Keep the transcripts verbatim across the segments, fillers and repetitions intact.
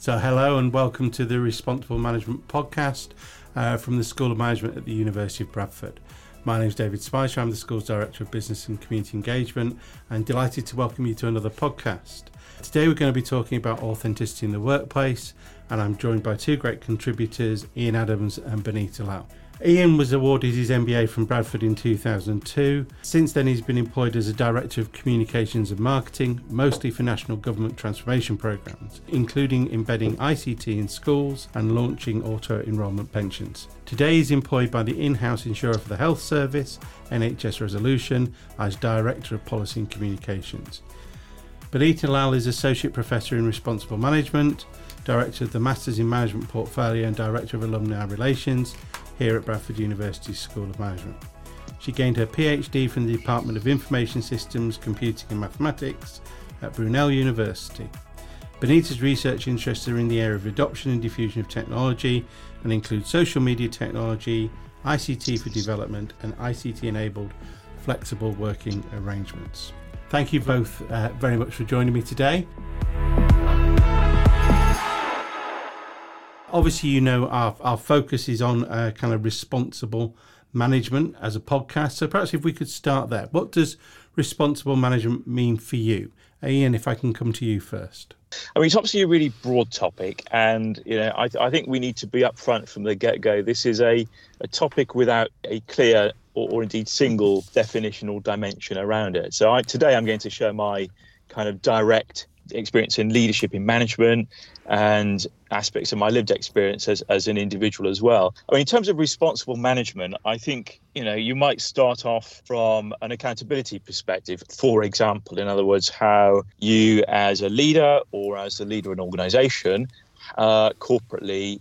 So hello and welcome to the Responsible Management Podcast uh, from the School of Management at the University of Bradford. My name is David Spicer, I'm the school's Director of Business and Community Engagement and delighted to welcome you to another podcast. Today we're going to be talking about authenticity in the workplace and I'm joined by two great contributors, Ian Adams and Benita Lau. Ian was awarded his M B A from Bradford in two thousand two. Since then he's been employed as a Director of Communications and Marketing, mostly for national government transformation programmes, including embedding I C T in schools and launching auto-enrolment pensions. Today he's employed by the in-house insurer for the Health Service, N H S Resolution, as Director of Policy and Communications. Benita Lau is Associate Professor in Responsible Management, Director of the Masters in Management Portfolio and Director of Alumni Relations here at Bradford University's School of Management. She gained her PhD from the Department of Information Systems, Computing and Mathematics at Brunel University. Benita's research interests are in the area of adoption and diffusion of technology and include social media technology, I C T for development and I C T-enabled flexible working arrangements. Thank you both uh, very much for joining me today. Obviously, you know, our, our focus is on uh, kind of responsible management as a podcast. So perhaps if we could start there. What does responsible management mean for you? Uh, Ian, if I can come to you first. I mean, it's obviously a really broad topic. And, you know, I, th- I think we need to be upfront from the get-go. This is a, a topic without a clear or, or indeed single definition or dimension around it. So I, today I'm going to share my kind of direct experience in leadership in management and aspects of my lived experience as, as an individual as well. I mean, in terms of responsible management, I think, you know, you might start off from an accountability perspective, for example, in other words, how you as a leader or as the leader of an organization uh, corporately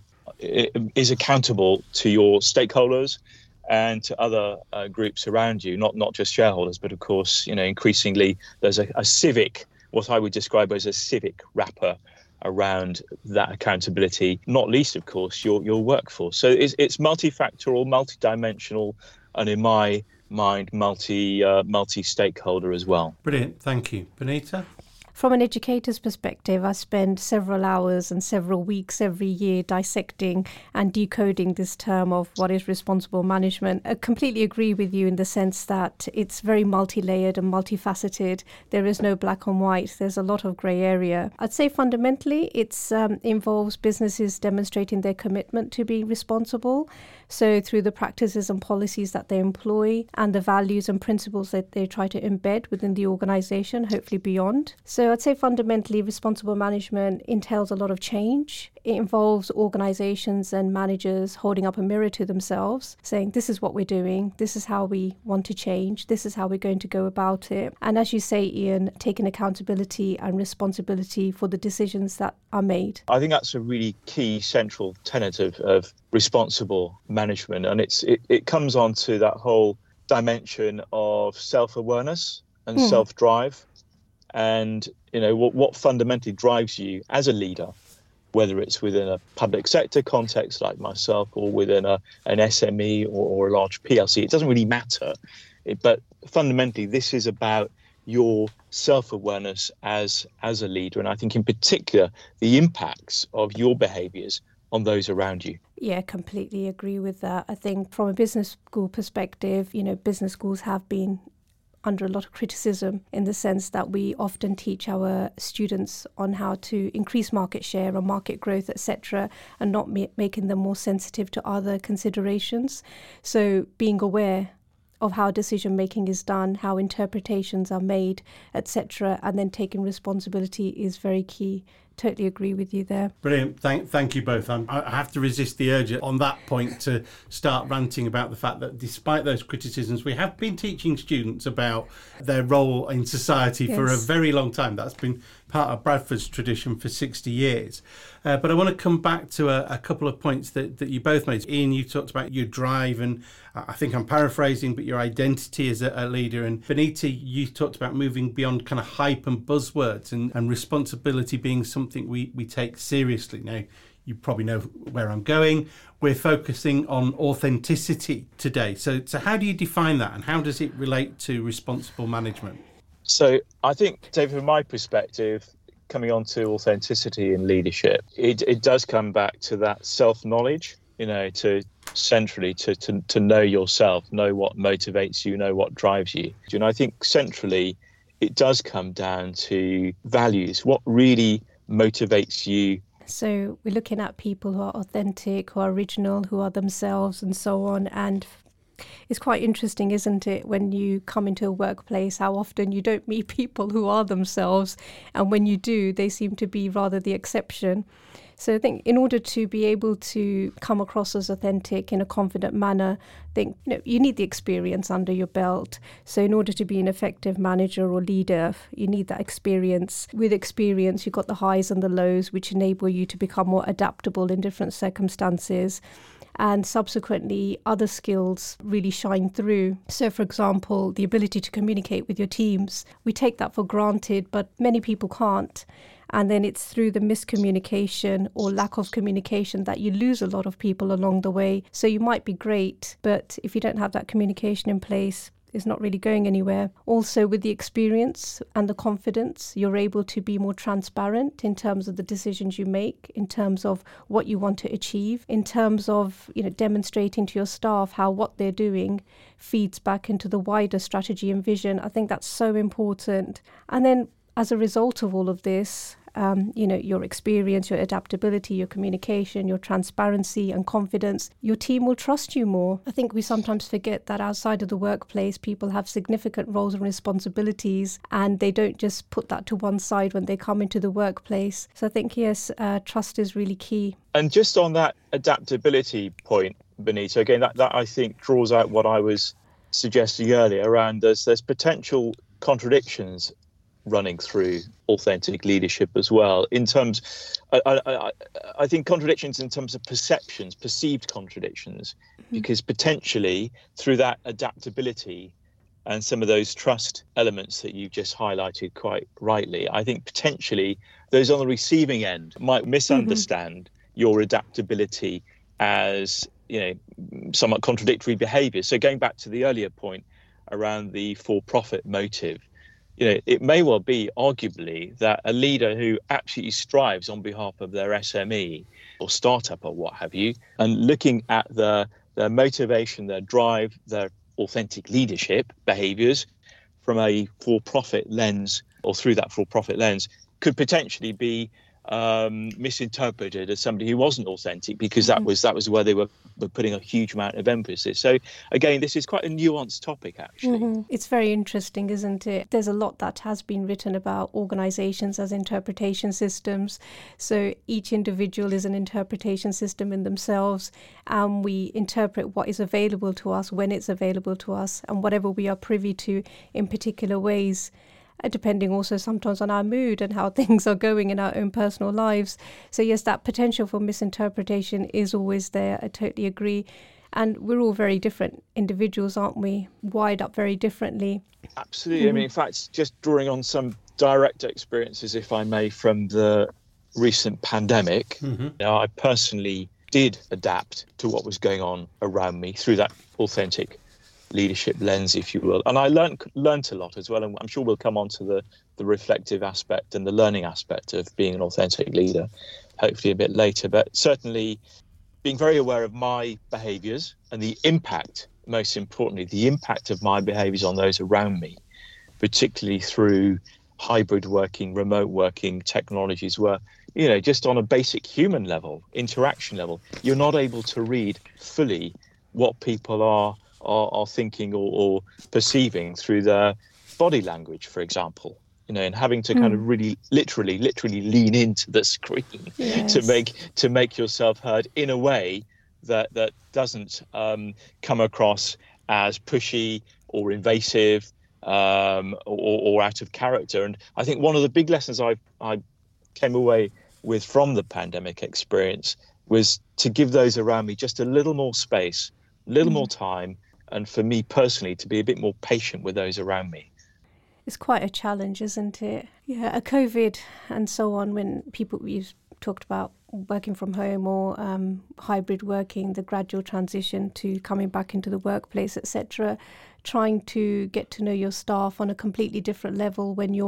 is accountable to your stakeholders and to other uh, groups around you, not, not just shareholders, but of course, you know, increasingly there's a, a civic what I would describe as a civic wrapper around that accountability, not least, of course, your your workforce. So it's, it's multifactorial, multidimensional, and in my mind, multi uh, multi-stakeholder as well. Brilliant. Thank you. Benita? From an educator's perspective, I spend several hours and several weeks every year dissecting and decoding this term of what is responsible management. I completely agree with you in the sense that it's very multi-layered and multifaceted. There is no black and white. There's a lot of grey area. I'd say fundamentally it um, involves businesses demonstrating their commitment to being responsible. So through the practices and policies that they employ and the values and principles that they try to embed within the organisation, hopefully beyond. So I'd say fundamentally responsible management entails a lot of change. It involves organisations and managers holding up a mirror to themselves, saying this is what we're doing, this is how we want to change, this is how we're going to go about it. And as you say, Ian, taking accountability and responsibility for the decisions that are made. I think that's a really key central tenet of, of responsible management. And it's it, it comes on to that whole dimension of self-awareness and mm. self-drive. And, you know, what, what fundamentally drives you as a leader, whether it's within a public sector context like myself or within a, an S M E or, or a large P L C, it doesn't really matter. It, but fundamentally, this is about your self-awareness as, as a leader. And I think in particular, the impacts of your behaviours on those around you. Yeah, completely agree with that. I think from a business school perspective, you know, business schools have been under a lot of criticism in the sense that we often teach our students on how to increase market share or market growth, et cetera, and not ma- making them more sensitive to other considerations. So being aware of how decision making is done, how interpretations are made, et cetera, and then taking responsibility is very key. Totally agree with you there. Brilliant. Thank thank you both. I'm, I have to resist the urge on that point to start ranting about the fact that despite those criticisms, we have been teaching students about their role in society yes. for a very long time. That's been part of Bradford's tradition for sixty years. Uh, but I want to come back to a, a couple of points that, that you both made. Ian, you talked about your drive and uh, I think I'm paraphrasing, but your identity as a, a leader. And Benita, you talked about moving beyond kind of hype and buzzwords and, and responsibility being something we, we take seriously. Now, you probably know where I'm going. We're focusing on authenticity today. So, so how do you define that and how does it relate to responsible management? So I think, David, from my perspective, coming on to authenticity in leadership, it, it does come back to that self-knowledge, you know, to centrally to, to, to know yourself, know what motivates you, know what drives you. And I think centrally, it does come down to values, what really motivates you. So we're looking at people who are authentic, who are original, who are themselves and so on. And it's quite interesting, isn't it, when you come into a workplace, how often you don't meet people who are themselves. And when you do, they seem to be rather the exception. So I think in order to be able to come across as authentic in a confident manner, I think you know, you need the experience under your belt. So in order to be an effective manager or leader, you need that experience. With experience, you've got the highs and the lows, which enable you to become more adaptable in different circumstances. And subsequently, other skills really shine through. So, for example, the ability to communicate with your teams. We take that for granted, but many people can't. And then it's through the miscommunication or lack of communication that you lose a lot of people along the way. So you might be great, but if you don't have that communication in place, it's not really going anywhere. Also, with the experience and the confidence, you're able to be more transparent in terms of the decisions you make, in terms of what you want to achieve, in terms of, you know, demonstrating to your staff how what they're doing feeds back into the wider strategy and vision. I think that's so important. And then as a result of all of this, um, you know, your experience, your adaptability, your communication, your transparency and confidence, your team will trust you more. I think we sometimes forget that outside of the workplace, people have significant roles and responsibilities, and they don't just put that to one side when they come into the workplace. So I think, yes, uh, trust is really key. And just on that adaptability point, Benita, again, that, that I think draws out what I was suggesting earlier around there's, there's potential contradictions running through authentic leadership as well. In terms, I, I, I think contradictions in terms of perceptions, perceived contradictions, mm-hmm. because potentially through that adaptability and some of those trust elements that you just highlighted quite rightly, I think potentially those on the receiving end might misunderstand mm-hmm. your adaptability as, you know, somewhat contradictory behaviour. So going back to the earlier point around the for-profit motive, you know, it may well be arguably that a leader who absolutely strives on behalf of their S M E or startup or what have you, and looking at the, their motivation, their drive, their authentic leadership behaviours from a for-profit lens or through that for-profit lens could potentially be um, misinterpreted as somebody who wasn't authentic because that was that was where they were, were putting a huge amount of emphasis. So again, this is quite a nuanced topic, actually. Mm-hmm. It's very interesting, isn't it? There's a lot that has been written about organizations as interpretation systems. So each individual is an interpretation system in themselves, and we interpret what is available to us when it's available to us, and whatever we are privy to in particular ways, depending also sometimes on our mood and how things are going in our own personal lives. So yes, that potential for misinterpretation is always there. I totally agree. And we're all very different individuals, aren't we? Wired up very differently. Absolutely. Mm. I mean, in fact, just drawing on some direct experiences, if I may, from the recent pandemic, mm-hmm. you know, I personally did adapt to what was going on around me through that authentic leadership lens, if you will. And I learned learned a lot as well. And I'm sure we'll come on to the, the reflective aspect and the learning aspect of being an authentic leader, hopefully a bit later. But certainly being very aware of my behaviours and the impact, most importantly, the impact of my behaviours on those around me, particularly through hybrid working, remote working technologies where, you know, just on a basic human level, interaction level, you're not able to read fully what people are Are, are thinking or, or perceiving through their body language, for example, you know, and having to mm. kind of really literally, literally lean into the screen yes. to make to make yourself heard in a way that that doesn't um, come across as pushy or invasive um, or, or out of character. And I think one of the big lessons I I came away with from the pandemic experience was to give those around me just a little more space, a little mm. more time. And for me personally, to be a bit more patient with those around me. It's quite a challenge, isn't it? Yeah, a COVID and so on, when people, you've talked about working from home or um, hybrid working, the gradual transition to coming back into the workplace, et cetera, trying to get to know your staff on a completely different level when you're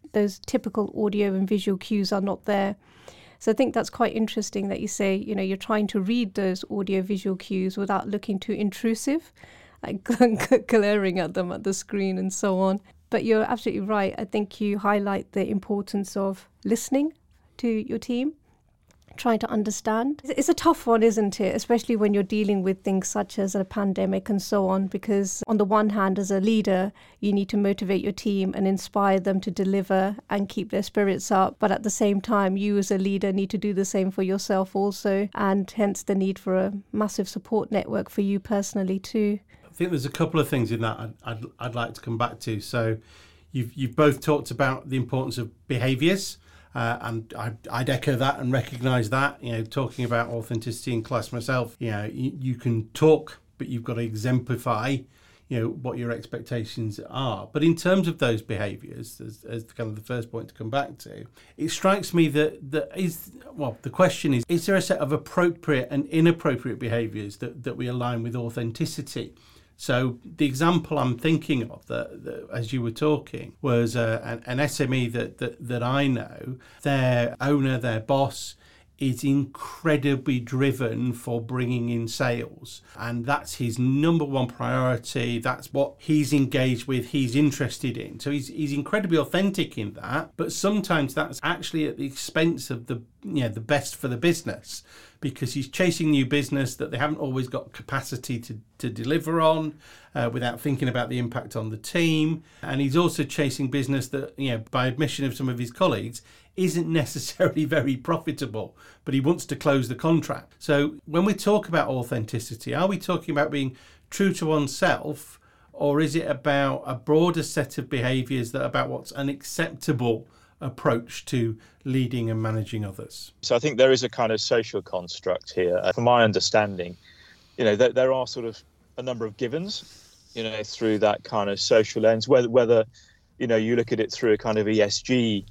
those typical audio and visual cues are not there. So I think that's quite interesting that you say, you know, you're trying to read those audio visual cues without looking too intrusive, like glaring at them at the screen and so on. But you're absolutely right. I think you highlight the importance of listening to your team, trying to understand. It's a tough one, isn't it? Especially when you're dealing with things such as a pandemic and so on, because on the one hand, as a leader, you need to motivate your team and inspire them to deliver and keep their spirits up. But at the same time, you as a leader need to do the same for yourself also, and hence the need for a massive support network for you personally too. I think there's a couple of things in that I'd, I'd, I'd like to come back to. So you've, you've both talked about the importance of behaviours. Uh, and I'd, I'd echo that and recognise that, you know, talking about authenticity in class myself, you know, you, you can talk, but you've got to exemplify, you know, what your expectations are. But in terms of those behaviours, as, as kind of the first point to come back to, it strikes me that, that is, well, the question is, is there a set of appropriate and inappropriate behaviours that, that we align with authenticity? So the example I'm thinking of, that, that as you were talking, was uh, an, an S M E that, that that I know. Their owner, their boss, is incredibly driven for bringing in sales, and that's his number one priority. That's what he's engaged with, he's interested in. So he's he's incredibly authentic in that, but sometimes that's actually at the expense of the you know the best for the business, because he's chasing new business that they haven't always got capacity to, to deliver on uh, without thinking about the impact on the team. And he's also chasing business that, you know, by admission of some of his colleagues, isn't necessarily very profitable, but he wants to close the contract. So when we talk about authenticity, are we talking about being true to oneself, or is it about a broader set of behaviours that are about what's an acceptable approach to leading and managing others? So I think there is a kind of social construct here. Uh, from my understanding, you know, there, there are sort of a number of givens, you know, through that kind of social lens, whether, whether, you know, you look at it through a kind of E S G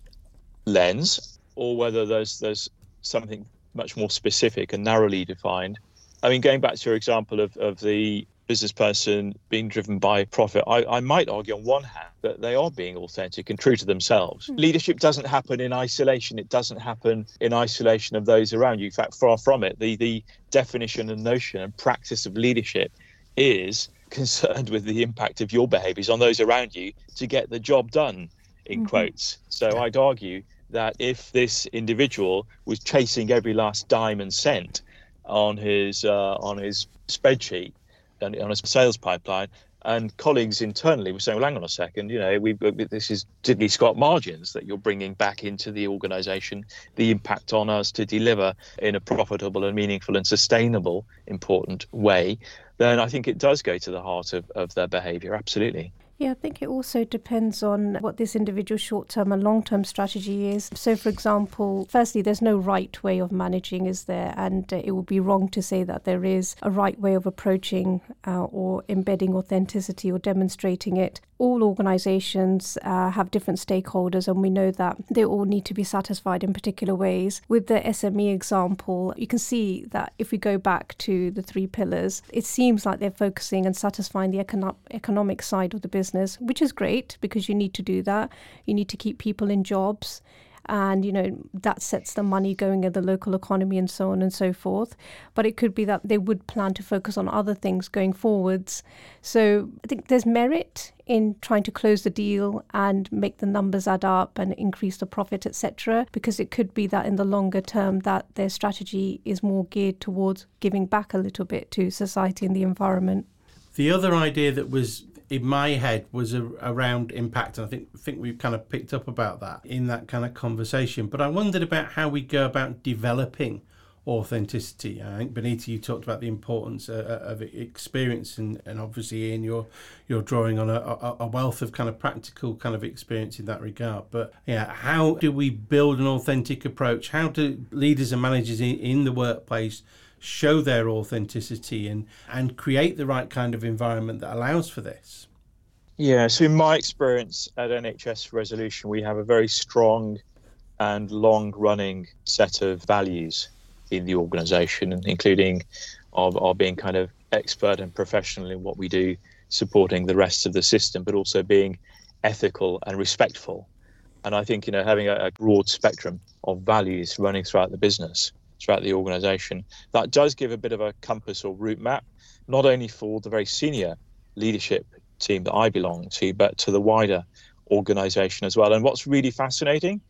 lens, or whether there's there's something much more specific and narrowly defined. I mean, going back to your example of, of the business person being driven by profit, I, I might argue on one hand that they are being authentic and true to themselves. Mm. Leadership doesn't happen in isolation. It doesn't happen in isolation of those around you. In fact, far from it. The, the definition and notion and practice of leadership is concerned with the impact of your behaviours on those around you to get the job done, in mm-hmm. quotes. So I'd argue that if this individual was chasing every last dime and cent on his uh, on his spreadsheet and on a sales pipeline, and colleagues internally were saying, well, hang on a second, you know, we've got, this is Diddley Scott margins that you're bringing back into the organisation, the impact on us to deliver in a profitable and meaningful and sustainable, important way, then I think it does go to the heart of, of their behaviour, absolutely. Yeah, I think it also depends on what this individual short-term and long-term strategy is. So, for example, firstly, there's no right way of managing, is there? And uh, it would be wrong to say that there is a right way of approaching uh, or embedding authenticity or demonstrating it. All organisations uh, have different stakeholders, and we know that they all need to be satisfied in particular ways. With the S M E example, you can see that if we go back to the three pillars, it seems like they're focusing and satisfying the econo- economic side of the business, which is great because you need to do that. You need to keep people in jobs. And, you know, that sets the money going in the local economy and so on and so forth. But it could be that they would plan to focus on other things going forwards. So I think there's merit in trying to close the deal and make the numbers add up and increase the profit, et cetera, because it could be that in the longer term that their strategy is more geared towards giving back a little bit to society and the environment. The other idea that was in my head was a, around impact, and I think think we've kind of picked up about that in that kind of conversation. But I wondered about how we go about developing authenticity. I think, Benita, you talked about the importance uh, of experience, and, and obviously Ian, you're you're drawing on a, a, a wealth of kind of practical kind of experience in that regard. But yeah, how do we build an authentic approach? How do leaders and managers in, in the workplace show their authenticity and, and create the right kind of environment that allows for this? Yeah, so in my experience at N H S Resolution, we have a very strong and long-running set of values in the organisation, including our, our being kind of expert and professional in what we do, supporting the rest of the system, but also being ethical and respectful And I think, you know, having a, a broad spectrum of values running throughout the business, throughout the organisation, that does give a bit of a compass or route map, not only for the very senior leadership team that I belong to, but to the wider organisation as well. And what's really fascinating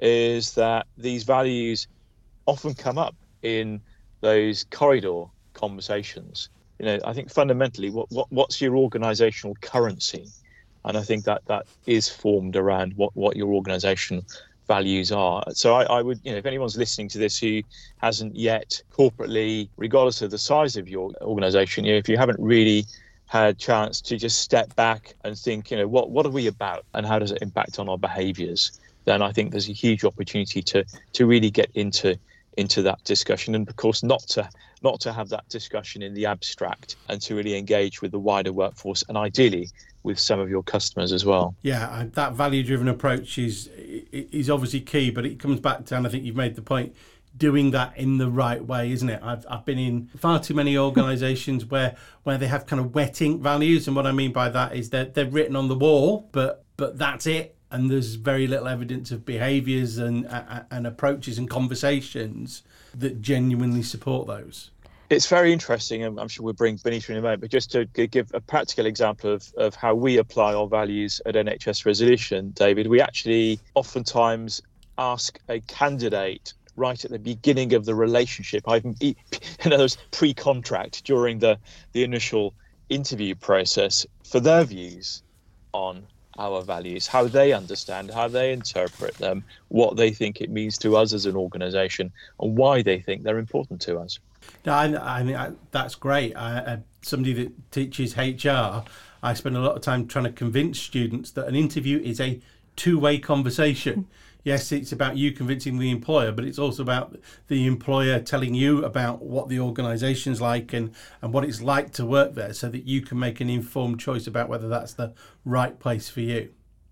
is that these values often come up in those corridor conversations. You know, I think fundamentally, what, what what's your organisational currency? And I think that that is formed around what, what your organisation values are. So I, I would, you know, if anyone's listening to this who hasn't yet corporately, regardless of the size of your organisation, you know, if you haven't really had a chance to just step back and think, you know, what what are we about and how does it impact on our behaviours, then I think there's a huge opportunity to to really get into into that discussion, and of course not to not to have that discussion in the abstract, and to really engage with the wider workforce and ideally with some of your customers as well. Yeah, that value-driven approach is is obviously key, but it comes back to, and I think you've made the point, doing that in the right way, isn't it? I've I've been in far too many organisations where where they have kind of wet ink values, and what I mean by that is that they're written on the wall, but but that's it, and there's very little evidence of behaviours and uh, and approaches and conversations that genuinely support those. It's very interesting, and I'm sure we'll bring Benita in a moment, but just to give a practical example of, of how we apply our values at N H S Resolution, David, we actually oftentimes ask a candidate right at the beginning of the relationship, in other words, pre-contract, during the, the initial interview process, for their views on our values, how they understand, how they interpret them, what they think it means to us as an organisation, and why they think they're important to us. No, I, I mean, I, that's great. I, I, somebody that teaches H R, I spend a lot of time trying to convince students that an interview is a two-way conversation. Yes, it's about you convincing the employer, but it's also about the employer telling you about what the organisation's like and, and what it's like to work there, so that you can make an informed choice about whether that's the right place for you.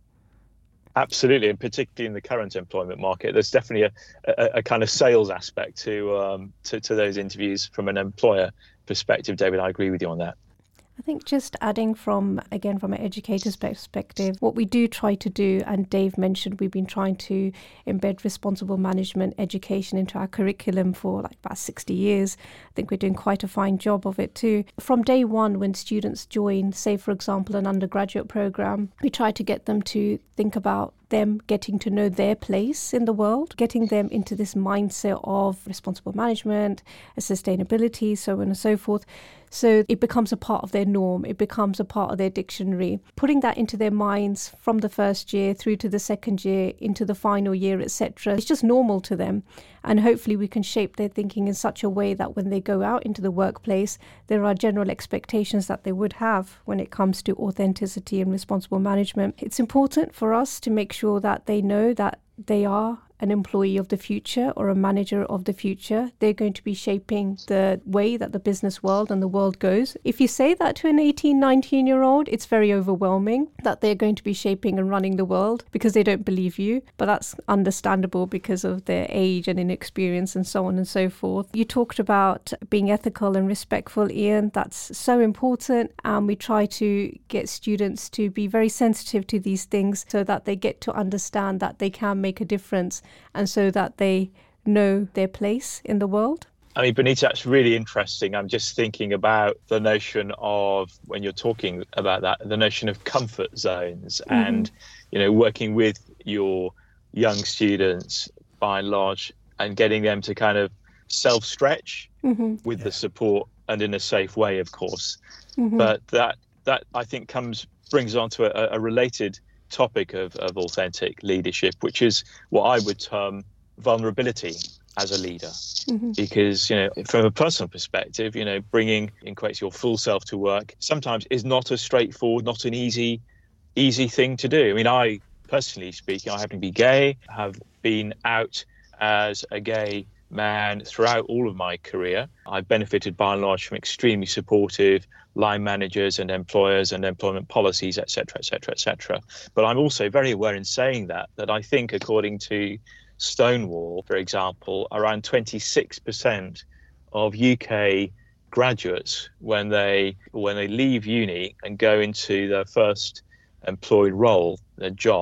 Absolutely, and particularly in the current employment market, there's definitely a, a, a kind of sales aspect to, um, to to those interviews from an employer perspective. David, I agree with you on that. I think just adding from, again, from an educator's perspective, what we do try to do, and Dave mentioned, we've been trying to embed responsible management education into our curriculum for like about sixty years. I think we're doing quite a fine job of it too. From day one, when students join, say, for example, an undergraduate program, we try to get them to think about them getting to know their place in the world, getting them into this mindset of responsible management, sustainability, so on and so forth. So it becomes a part of their norm. It becomes a part of their dictionary. Putting that into their minds from the first year through to the second year, into the final year, et cetera. It's just normal to them. And hopefully we can shape their thinking in such a way that when they go out into the workplace, there are general expectations that they would have when it comes to authenticity and responsible management. It's important for us to make sure that they know that they are an employee of the future or a manager of the future. They're going to be shaping the way that the business world and the world goes. If you say that to an eighteen, nineteen year old, it's very overwhelming that they're going to be shaping and running the world because they don't believe you. But that's understandable because of their age and inexperience and so on and so forth. You talked about being ethical and respectful, Ian. That's so important. And we try to get students to be very sensitive to these things so that they get to understand that they can make a difference, and so that they know their place in the world. I mean, Benita, that's really interesting. I'm just thinking about the notion of, when you're talking about that, the notion of comfort zones, mm-hmm. and, you know, working with your young students by and large and getting them to kind of self-stretch mm-hmm. with yeah. the support and in a safe way, of course. Mm-hmm. But that, that I think comes brings on to a, a related topic of, of authentic leadership, which is what I would term vulnerability as a leader. Mm-hmm. Because, you know, from a personal perspective, you know, bringing in quotes your full self to work sometimes is not a straightforward, not an easy, easy thing to do. I mean, I personally speaking, I happen to be gay, have been out as a gay man throughout all of my career. I've benefited by and large from extremely supportive line managers and employers and employment policies, et cetera, et cetera, et cetera. But I'm also very aware in saying that, that I think according to Stonewall, for example, around twenty-six percent of U K graduates, when they when they leave uni and go into their first employed role, their job,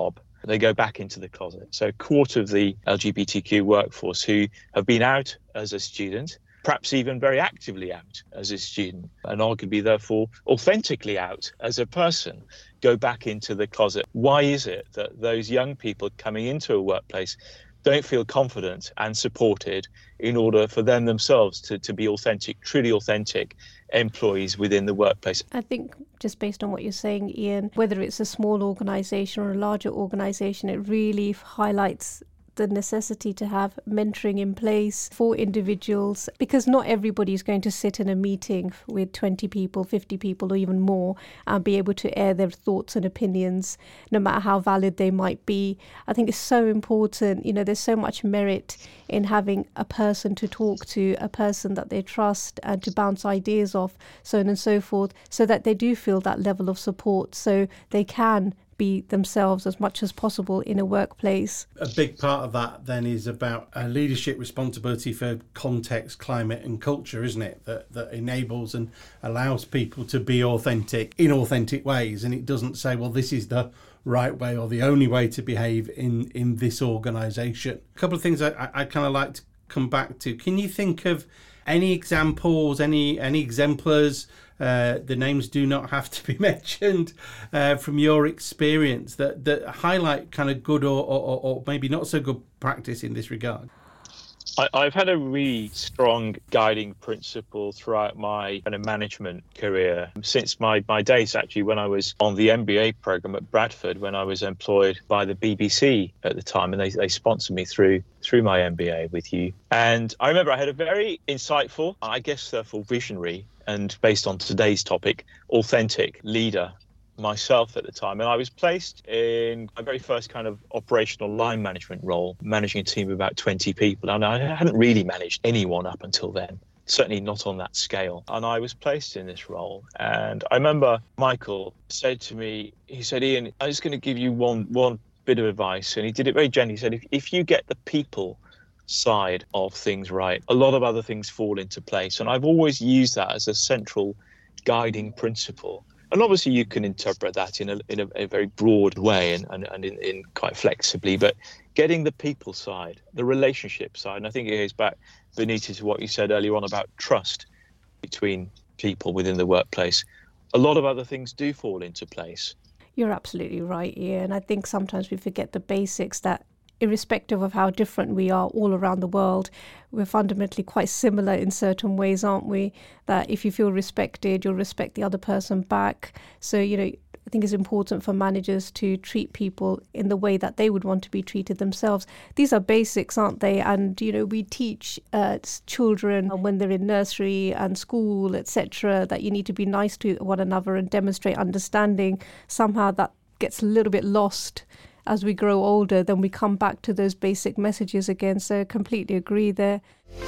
they go back into the closet. So a quarter of the L G B T Q workforce who have been out as a student, perhaps even very actively out as a student, and arguably therefore authentically out as a person, go back into the closet. Why is it that those young people coming into a workplace don't feel confident and supported in order for them themselves to, to be authentic, truly authentic employees within the workplace? I think just based on what you're saying, Ian, whether it's a small organisation or a larger organisation, it really highlights the necessity to have mentoring in place for individuals, because not everybody is going to sit in a meeting with twenty people, fifty people or even more and be able to air their thoughts and opinions, no matter how valid they might be. I think it's so important. You know, there's so much merit in having a person to talk to, a person that they trust and to bounce ideas off, so on and so forth, so that they do feel that level of support, so they can be themselves as much as possible in a workplace. A big part of that then is about a leadership responsibility for context, climate and culture, isn't it? That that enables and allows people to be authentic in authentic ways, and it doesn't say, well, this is the right way or the only way to behave in, in this organisation. A couple of things I, I, I kind of like to come back to. Can you think of any examples, any any exemplars? Uh, the names do not have to be mentioned uh, from your experience that, that highlight kind of good or, or, or maybe not so good practice in this regard. I, I've had a really strong guiding principle throughout my kind of management career since my, my days, actually, when I was on the M B A program at Bradford, when I was employed by the B B C at the time, and they, they sponsored me through through my M B A with you. And I remember I had a very insightful, I guess therefore visionary, and based on today's topic, authentic leader myself at the time. And I was placed in my very first kind of operational line management role, managing a team of about twenty people. And I hadn't really managed anyone up until then, certainly not on that scale. And I was placed in this role. And I remember Michael said to me, he said, Ian, I'm just going to give you one one bit of advice. And he did it very gently. He said, if, if you get the people side of things right, a lot of other things fall into place. And I've always used that as a central guiding principle. And obviously you can interpret that in a in a, a very broad way and, and, and in, in quite flexibly, but getting the people side, the relationship side, and I think it goes back, Benita, to what you said earlier on about trust between people within the workplace. A lot of other things do fall into place. You're absolutely right, Ian. I think sometimes we forget the basics, that irrespective of how different we are all around the world, we're fundamentally quite similar in certain ways, aren't we? That if you feel respected, you'll respect the other person back. So, you know, I think it's important for managers to treat people in the way that they would want to be treated themselves. These are basics, aren't they? And, you know, we teach uh, children when they're in nursery and school, et cetera, that you need to be nice to one another and demonstrate understanding. Somehow that gets a little bit lost as we grow older. Then we come back to those basic messages again. So I completely agree there.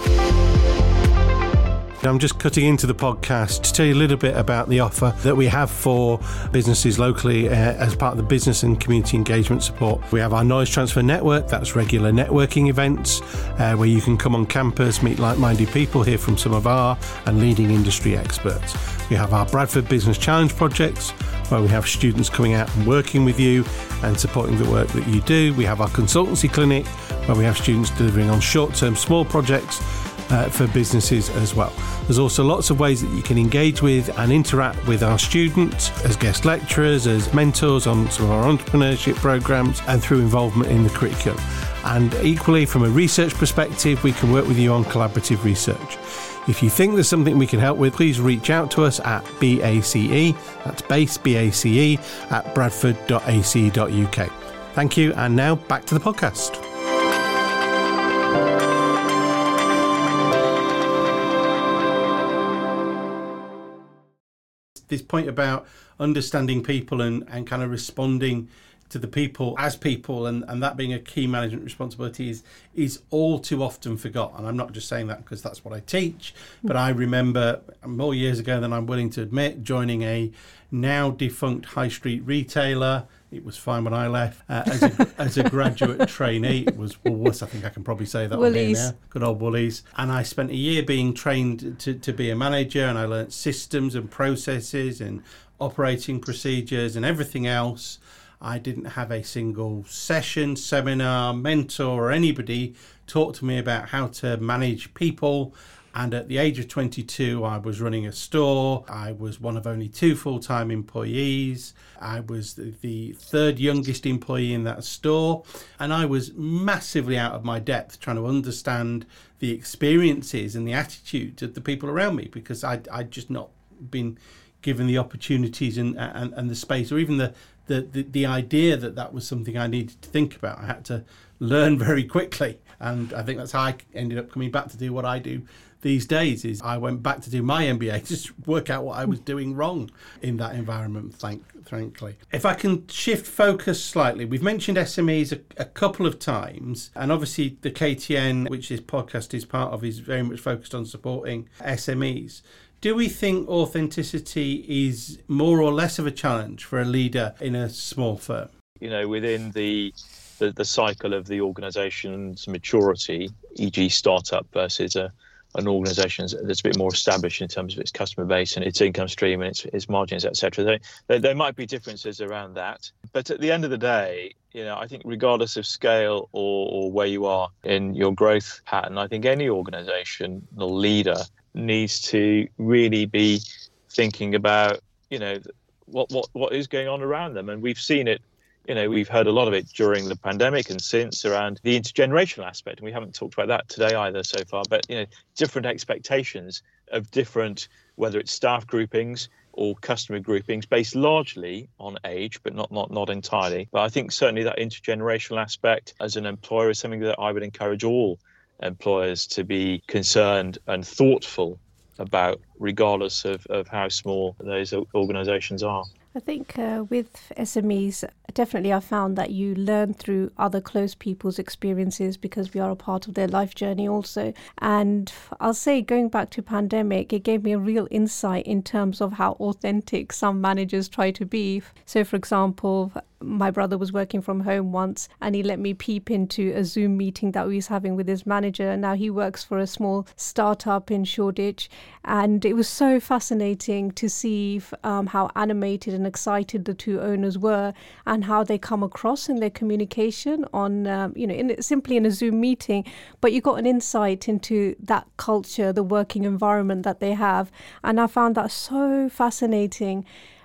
I'm just cutting into the podcast to tell you a little bit about the offer that we have for businesses locally uh, as part of the business and community engagement support. We have our Knowledge Transfer Network, that's regular networking events uh, where you can come on campus, meet like-minded people, hear from some of our and leading industry experts. We have our Bradford Business Challenge projects where we have students coming out and working with you and supporting the work that you do. We have our consultancy clinic where we have students delivering on short-term small projects Uh, for businesses as well. There's also lots of ways that you can engage with and interact with our students as guest lecturers, as mentors on some of our entrepreneurship programs, and through involvement in the curriculum. And equally, from a research perspective, we can work with you on collaborative research. If you think there's something we can help with, please reach out to us at B A C E, that's base, B A C E, at bradford dot a c dot u k. Thank you, and now back to the podcast. This point about understanding people and, and kind of responding to the people as people and, and that being a key management responsibility is, is all too often forgot. And I'm not just saying that because that's what I teach, but I remember more years ago than I'm willing to admit, joining a now defunct high street retailer. It was fine when I left uh, as, a, as a graduate trainee. It was Woolworths, I think I can probably say that. Woolies. On here now. Good old Woolies. And I spent a year being trained to, to be a manager, and I learnt systems and processes and operating procedures and everything else. I didn't have a single session, seminar, mentor, or anybody talk to me about how to manage people. And at the age of twenty-two, I was running a store. I was one of only two full-time employees. I was the, the third youngest employee in that store. And I was massively out of my depth trying to understand the experiences and the attitudes of the people around me, because I'd, I'd just not been given the opportunities and, and, and the space, or even the, the, the, the idea that that was something I needed to think about. I had to learn very quickly. And I think that's how I ended up coming back to do what I do these days. Is I went back to do my M B A just to work out what I was doing wrong in that environment, thank, frankly. If I can shift focus slightly, we've mentioned S M Es a, a couple of times, and obviously the K T N, which this podcast is part of, is very much focused on supporting S M Es. Do we think authenticity is more or less of a challenge for a leader in a small firm? You know, within the the, the cycle of the organisation's maturity, for example startup versus a an organisation that's a bit more established in terms of its customer base and its income stream and its, its margins, et cetera. There, there might be differences around that. But at the end of the day, you know, I think regardless of scale or, or where you are in your growth pattern, I think any organisation, the leader, needs to really be thinking about, you know, what, what, what is going on around them. And we've seen it. You know, we've heard a lot of it during the pandemic and since around the intergenerational aspect, and we haven't talked about that today either so far, but, you know, different expectations of different, whether it's staff groupings or customer groupings based largely on age, but not, not, not entirely. But I think certainly that intergenerational aspect as an employer is something that I would encourage all employers to be concerned and thoughtful about, regardless of, of how small those organisations are. I think uh, with S M Es, definitely I found that you learn through other close people's experiences because we are a part of their life journey also. And I'll say, going back to pandemic, it gave me a real insight in terms of how authentic some managers try to be. So, for example, my brother was working from home once and he let me peep into a Zoom meeting that we was having with his manager. Now he works for a small startup in Shoreditch, and it was so fascinating to see um, how animated and excited the two owners were and how they come across in their communication on, um, you know, in, simply in a Zoom meeting. But you got an insight into that culture, the working environment that they have. And I found that so fascinating.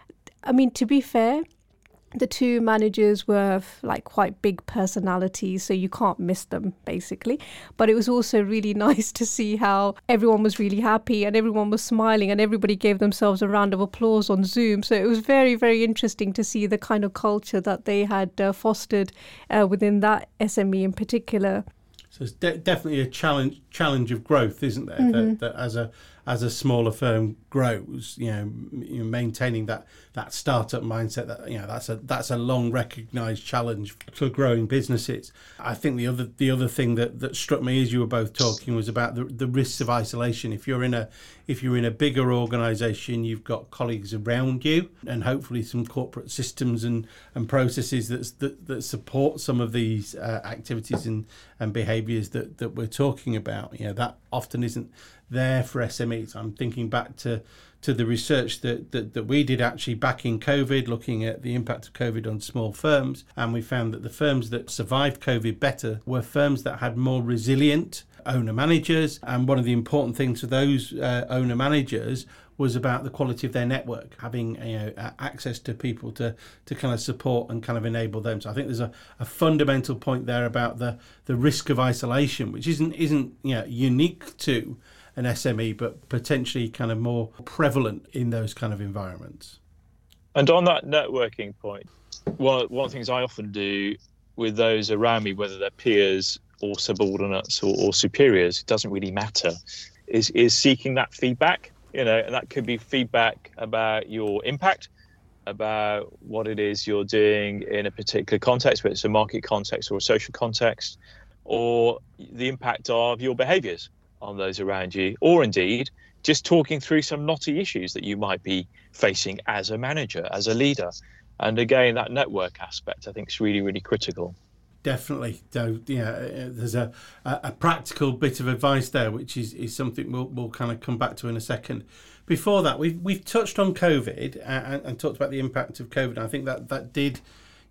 I mean, to be fair, the two managers were like quite big personalities, so you can't miss them basically. But it was also really nice to see how everyone was really happy and everyone was smiling and everybody gave themselves a round of applause on Zoom. So it was very, very interesting to see the kind of culture that they had uh, fostered uh, within that S M E in particular. So it's de- definitely a challenge challenge of growth, isn't there? Mm-hmm. That, that as a as a smaller firm grows, you know, you know, maintaining that, that startup mindset, that, you know, that's a that's a long recognised challenge for growing businesses. I think the other the other thing that, that struck me as you were both talking was about the, the risks of isolation. If you're in a if you're in a bigger organisation, you've got colleagues around you, and hopefully some corporate systems and, and processes that's, that that support some of these uh, activities and, and behaviours that, that we're talking about. You know, that often isn't there for S M Es. I'm thinking back to, to the research that, that, that we did actually back in COVID, looking at the impact of COVID on small firms, and we found that the firms that survived COVID better were firms that had more resilient owner managers. And one of the important things for those uh, owner managers was about the quality of their network, having, you know, access to people to, to kind of support and kind of enable them. So I think there's a, a fundamental point there about the, the risk of isolation, which isn't isn't you know unique to an S M E, but potentially kind of more prevalent in those kind of environments. And on that networking point, one, one of the things I often do with those around me, whether they're peers or subordinates or, or superiors, it doesn't really matter, is, is seeking that feedback. You know, and that could be feedback about your impact, about what it is you're doing in a particular context, whether it's a market context or a social context, or the impact of your behaviours on those around you, or indeed just talking through some knotty issues that you might be facing as a manager, as a leader. And again, that network aspect, I think, is really, really critical. Definitely. So, yeah, there's a, a practical bit of advice there, which is, is something we'll we'll kind of come back to in a second. Before that, we've we've touched on COVID and, and talked about the impact of COVID. I think that that did,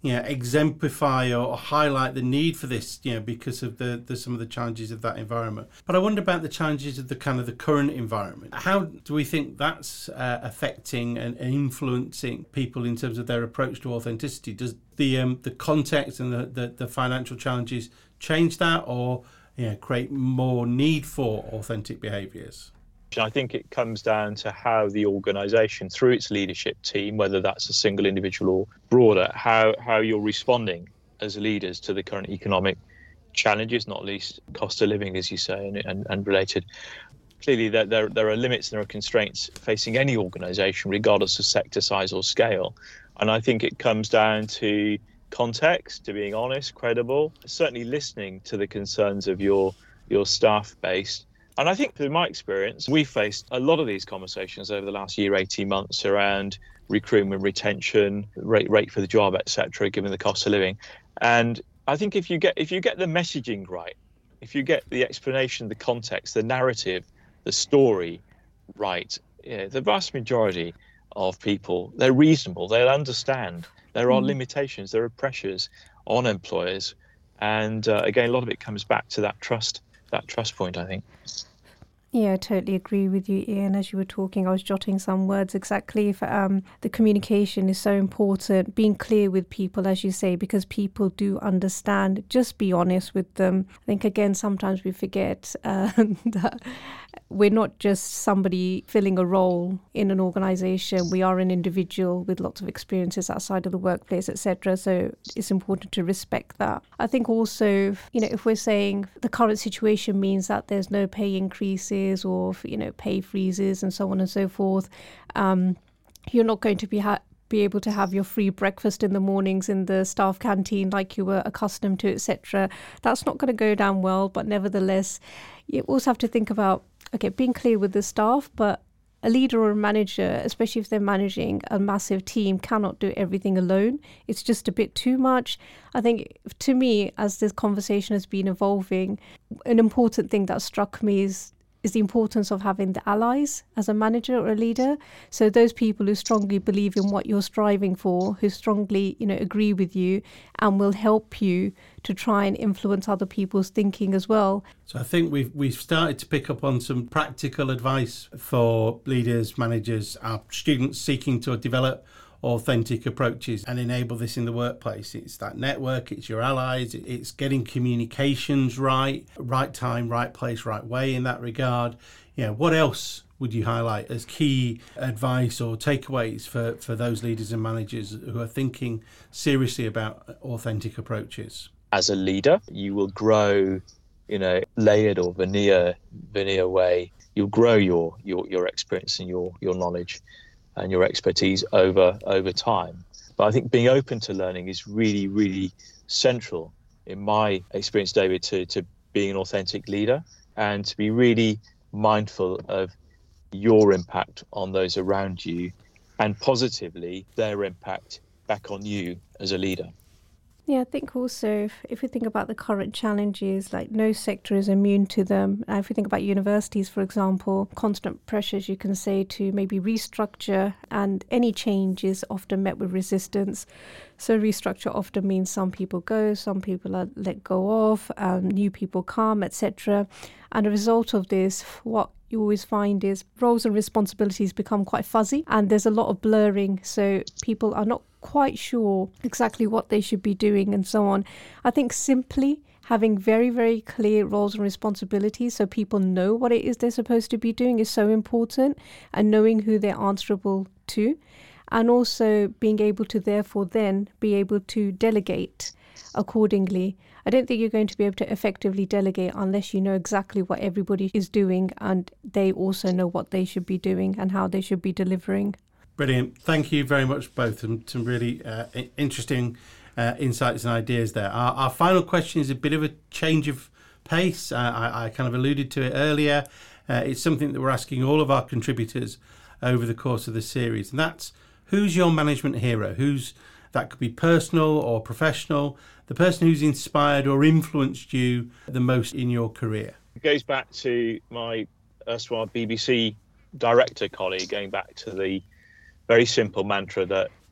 you know, exemplify or highlight the need for this, you know, because of the, the some of the challenges of that environment. But I wonder about the challenges of the kind of the current environment. How do we think that's uh, affecting and influencing people in terms of their approach to authenticity? Does the um, the context and the, the, the financial challenges change that, or you know, create more need for authentic behaviours? I think it comes down to how the organisation, through its leadership team, whether that's a single individual or broader, how, how you're responding as leaders to the current economic challenges, not least cost of living, as you say, and, and, and related. Clearly, there, there, there are limits and there are constraints facing any organisation, regardless of sector, size or scale. And I think it comes down to context, to being honest, credible, certainly listening to the concerns of your, your staff base. And I think through my experience, we faced a lot of these conversations over the last year, eighteen months around recruitment, retention, rate rate for the job, et cetera, given the cost of living. And I think if you get if you get the messaging right, if you get the explanation, the context, the narrative, the story right, you know, the vast majority of people, they're reasonable, they'll understand. There are mm. limitations, there are pressures on employers. And uh, again, a lot of it comes back to that trust. that trust point, I think. Yeah, I totally agree with you, Ian. As you were talking, I was jotting some words exactly. For, um, the communication is so important, being clear with people, as you say, because people do understand. Just be honest with them. I think, again, sometimes we forget uh, that we're not just somebody filling a role in an organisation. We are an individual with lots of experiences outside of the workplace, et cetera. So it's important to respect that. I think also, you know, if we're saying the current situation means that there's no pay increases or, you know, pay freezes and so on and so forth, um, you're not going to be ha- be able to have your free breakfast in the mornings in the staff canteen like you were accustomed to, et cetera. That's not going to go down well. But nevertheless, you also have to think about, okay, being clear with the staff, but a leader or a manager, especially if they're managing a massive team, cannot do everything alone. It's just a bit too much. I think, to me, as this conversation has been evolving, an important thing that struck me is is the importance of having the allies as a manager or a leader. So those people who strongly believe in what you're striving for, who strongly, you know, agree with you and will help you to try and influence other people's thinking as well. So I think we've we've started to pick up on some practical advice for leaders, managers, our students seeking to develop authentic approaches and enable this in the workplace. It's that network, it's your allies, it's getting communications right, right time, right place, right way in that regard. You know, what else would you highlight as key advice or takeaways for, for those leaders and managers who are thinking seriously about authentic approaches? As a leader, you will grow in a layered or veneer veneer way. You'll grow your your your experience and your your knowledge and your expertise over over time. But I think being open to learning is really, really central in my experience, David, to, to being an authentic leader and to be really mindful of your impact on those around you and positively their impact back on you as a leader. Yeah, I think also if, if we think about the current challenges, like no sector is immune to them. Uh, if we think about universities, for example, constant pressures, you can say, to maybe restructure, and any change is often met with resistance. So restructure often means some people go, some people are let go of, um, new people come, et cetera. And a result of this, what you always find is roles and responsibilities become quite fuzzy and there's a lot of blurring. So people are not quite sure exactly what they should be doing and so on. I think simply having very, very clear roles and responsibilities so people know what it is they're supposed to be doing is so important, and knowing who they're answerable to, and also being able to therefore then be able to delegate accordingly. I don't think you're going to be able to effectively delegate unless you know exactly what everybody is doing and they also know what they should be doing and how they should be delivering. Brilliant. Thank you very much, both. Some, some really uh, interesting uh, insights and ideas there. Our, our final question is a bit of a change of pace. Uh, I, I kind of alluded to it earlier. Uh, it's something that we're asking all of our contributors over the course of the series, and that's, who's your management hero? Who's that could be personal or professional, the person who's inspired or influenced you the most in your career? It goes back to my erstwhile B B C director colleague, going back to the very simple mantra that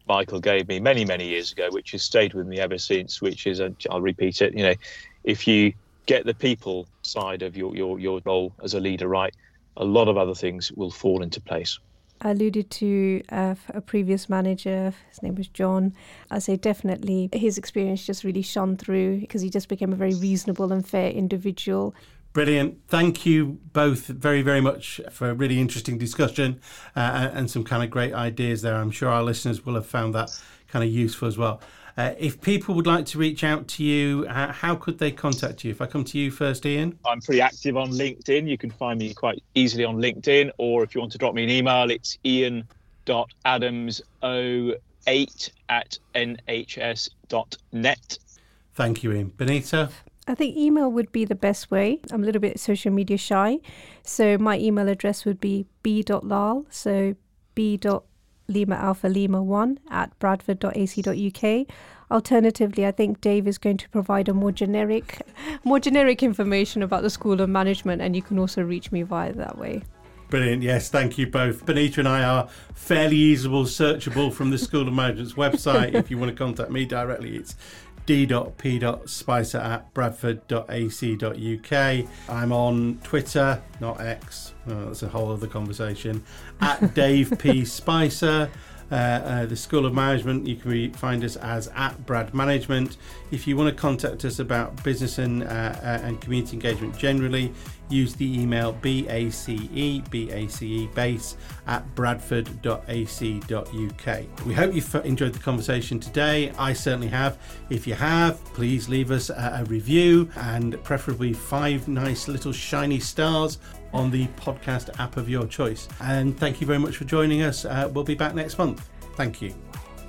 Michael gave me many, many years ago, which has stayed with me ever since, which is, a, I'll repeat it, you know, if you get the people side of your, your, your role as a leader right, a lot of other things will fall into place. I alluded to uh, a previous manager, his name was John. I say definitely his experience just really shone through because he just became a very reasonable and fair individual. Brilliant. Thank you both very, very much for a really interesting discussion uh, and some kind of great ideas there. I'm sure our listeners will have found that kind of useful as well. Uh, if people would like to reach out to you, uh, how could they contact you? If I come to you first, Ian? I'm pretty active on LinkedIn. You can find me quite easily on LinkedIn, or if you want to drop me an email, it's ian dot adams oh eight at n h s dot net. Thank you, Ian. Benita? I think email would be the best way. I'm a little bit social media shy. So my email address would be b dot lal, so b. Lima Alpha Lima one at bradford dot a c dot u k. Alternatively, I think Dave is going to provide a more generic, more generic information about the School of Management, and you can also reach me via that way. Brilliant. Yes, thank you both. Benita and I are fairly easable, searchable from the School of Management's website. If you want to contact me directly, it's d dot p dot spicer at bradford dot a c dot u k. I'm on Twitter, not X. Oh, that's a whole other conversation. At Dave P. Spicer. Uh, uh, the School of Management, you can re- find us as at Brad Management. If you want to contact us about business and, uh, uh, and community engagement generally, use the email bace, B-A-C-E, base at bradford dot a c dot u k. We hope you've enjoyed the conversation today. I certainly have. If you have, please leave us a, a review and preferably five nice little shiny stars on the podcast app of your choice. And thank you very much for joining us. Uh, we'll be back next month. Thank you.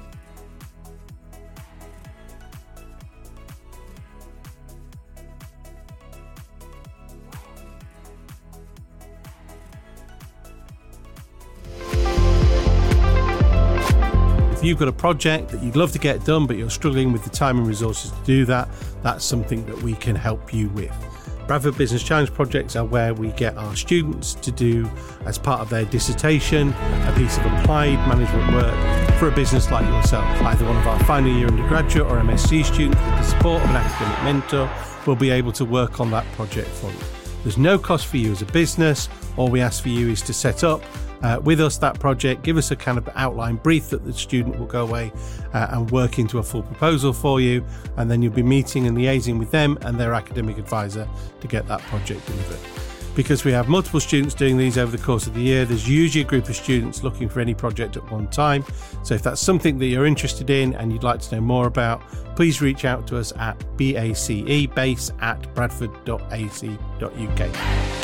If you've got a project that you'd love to get done, but you're struggling with the time and resources to do that, that's something that we can help you with. Bradford Business Challenge projects are where we get our students to do, as part of their dissertation, a piece of applied management work for a business like yourself. Either one of our final year undergraduate or M S c students, with the support of an academic mentor, will be able to work on that project for you. There's no cost for you as a business. All we ask for you is to set up Uh, with us that project, give us a kind of outline brief that the student will go away uh, and work into a full proposal for you, and then you'll be meeting and liaising with them and their academic advisor to get that project delivered. Because we have multiple students doing these over the course of the year, there's usually a group of students looking for any project at one time. So if that's something that you're interested in and you'd like to know more about, please reach out to us at bace, base at bradford dot a c dot u k.